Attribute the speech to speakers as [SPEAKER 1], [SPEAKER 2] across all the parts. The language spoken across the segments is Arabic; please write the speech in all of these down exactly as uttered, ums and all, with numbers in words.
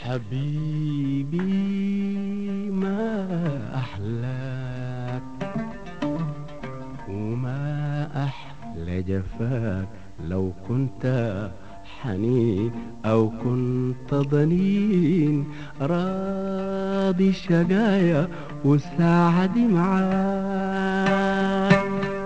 [SPEAKER 1] حبيبي ما أحلاك وما أحلى جفاك لو كنت حنين أو كنت ضنين راضي شقايا وساعدي معاك.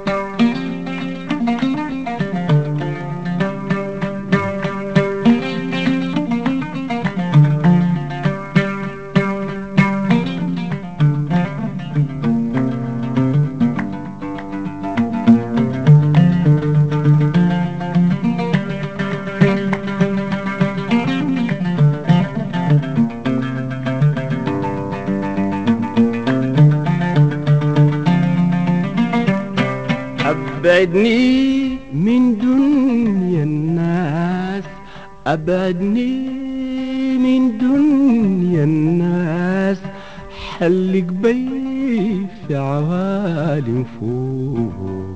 [SPEAKER 1] أبعدني من دنيا الناس، أبعدني من دنيا الناس، حلق بي في عوالم فوق،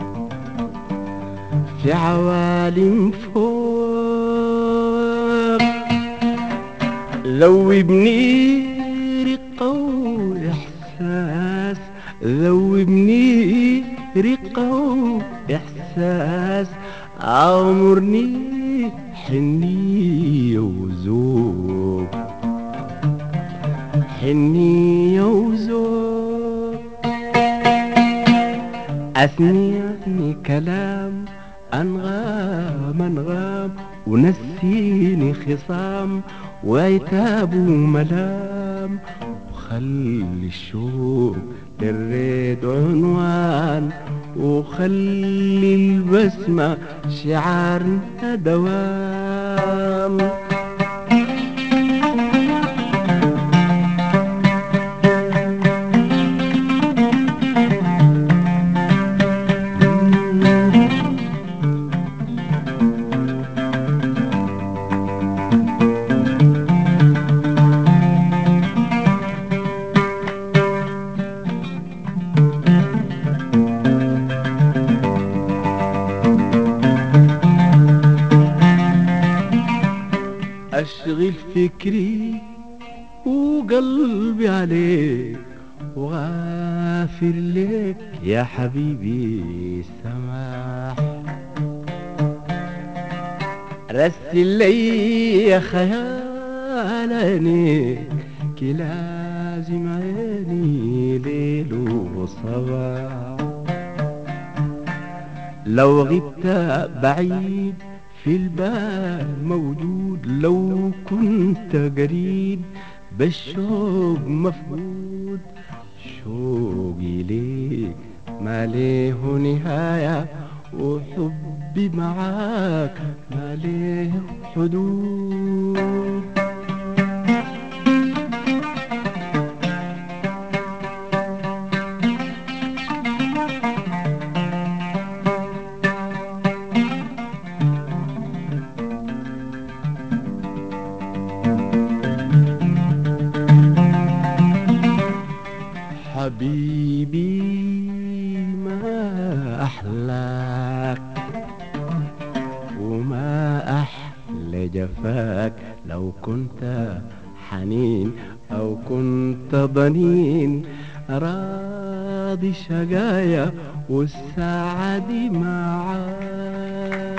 [SPEAKER 1] في عوالم فوق. ذوبني رقة وإحساس، ذوبني رقة وإحساس، عمرني حنية وذوق، حنية وذوق. أثنيني كلام أنغام أنغام، ونسيني خصام وعتاب وملام، وخلي الشوق للريد عنوان، وخلي البسمة شعارنا دوام. أشغل فكري وقلبي عليك، وغافر لك يا حبيبي سماح. رسل لي يا خيال عينيك، كي لازم عيني ليل وصباح. لو غبت بعيد في البال موجود، لو كنت قريب بالشوق مفقود. شوقي ليك ما ليه نهاية، وحبي معاك ما ليه حدود. حبيبي ما أحلاك وما أحلى جفاك لو كنت حنين أو كنت ضنين راضي شقايا والسعادة معاك.